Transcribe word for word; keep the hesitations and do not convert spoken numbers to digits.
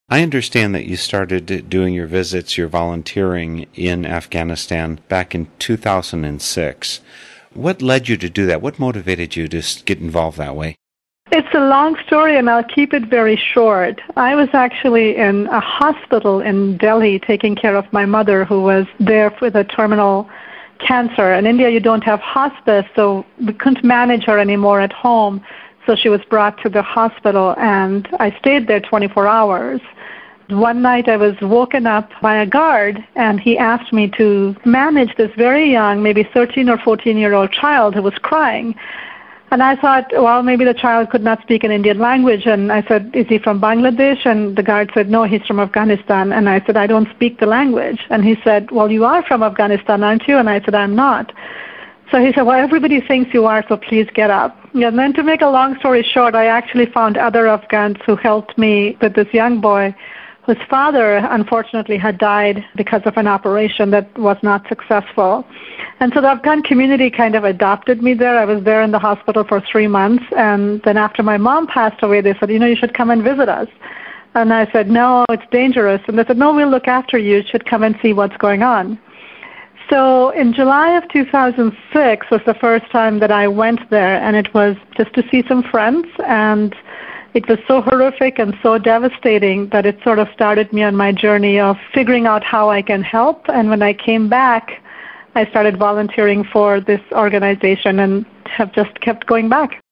I understand that you started doing your visits, your volunteering in Afghanistan back in two thousand six. What led you to do that? What motivated you to get involved that way? It's a long story, and I'll keep it very short. I was actually in a hospital in Delhi taking care of my mother, who was there with a terminal cancer. In India, you don't have hospice, so we couldn't manage her anymore at home. So she was brought to the hospital, and I stayed there twenty-four hours. One night I was woken up by a guard, and he asked me to manage this very young, maybe thirteen or fourteen-year-old child who was crying. And I thought, well, maybe the child could not speak an Indian language. And I said, is he from Bangladesh? And the guard said, no, he's from Afghanistan. And I said, I don't speak the language. And he said, well, you are from Afghanistan, aren't you? And I said, I'm not. So he said, well, everybody thinks you are, so please get up. And then to make a long story short, I actually found other Afghans who helped me with this young boy whose father, unfortunately, had died because of an operation that was not successful. And so the Afghan community kind of adopted me there. I was there in the hospital for three months. And then after my mom passed away, they said, you know, you should come and visit us. And I said, no, it's dangerous. And they said, no, we'll look after you. You should come and see what's going on. So in July of two thousand six was the first time that I went there, and it was just to see some friends. And it was so horrific and so devastating that it sort of started me on my journey of figuring out how I can help. And when I came back, I started volunteering for this organization and have just kept going back.